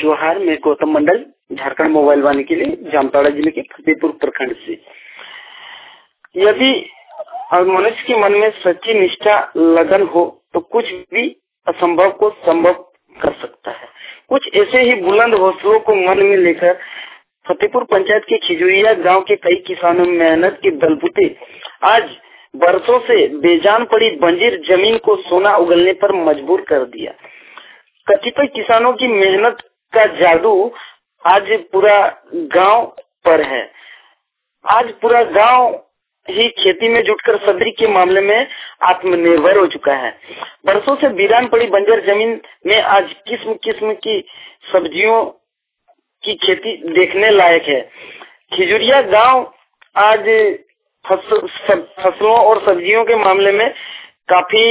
जोहार, मैं गौतम मंडल, झारखंड मोबाइल वाणी के लिए जामताड़ा जिले के फतेहपुर प्रखंड से। यदि मनुष्य के मन में सच्ची निष्ठा लगन हो तो कुछ भी असंभव को संभव कर सकता है। कुछ ऐसे ही बुलंद हौसलों को मन में लेकर फतेहपुर पंचायत के खिजुरिया गांव के कई किसानों में मेहनत के बलबूते आज बरसों से बेजान पड़ी बंजर जमीन को सोना उगलने पर मजबूर कर दिया। कतिपय किसानों की मेहनत का जादू आज पूरा गांव पर है। आज पूरा गांव ही खेती में जुटकर सब्जी के मामले में आत्मनिर्भर हो चुका है। बरसों से वीरान पड़ी बंजर जमीन में आज किस्म किस्म की सब्जियों की खेती देखने लायक है। खिजुरिया गांव आज फसलों और सब्जियों के मामले में काफी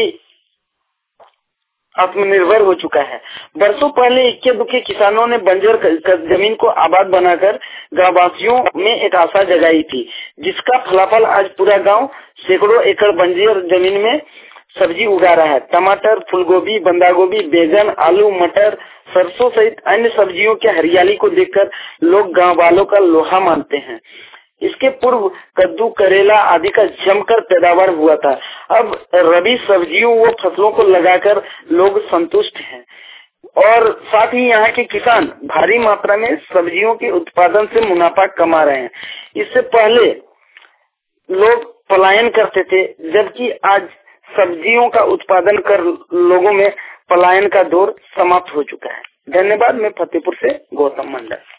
आत्मनिर्भर हो चुका है। बरसों पहले इक्के दुक्के किसानों ने बंजर जमीन को आबाद बनाकर गाँव वासियों में एक आशा जगाई थी, जिसका फलाफल आज पूरा गांव सैकड़ों एकड़ बंजर जमीन में सब्जी उगा रहा है। टमाटर, फूलगोभी, बंदा गोभी, बैगन, आलू, मटर, सरसों सहित अन्य सब्जियों की हरियाली को देखकर लोग गाँव वालों का लोहा मानते हैं। इसके पूर्व कद्दू, करेला आदि का जमकर पैदावार हुआ था। अब रबी सब्जियों व फसलों को लगाकर लोग संतुष्ट हैं और साथ ही यहाँ के किसान भारी मात्रा में सब्जियों के उत्पादन से मुनाफा कमा रहे हैं। इससे पहले लोग पलायन करते थे, जबकि आज सब्जियों का उत्पादन कर लोगों में पलायन का दौर समाप्त हो चुका है। धन्यवाद। मैं फतेहपुर से गौतम मंडल।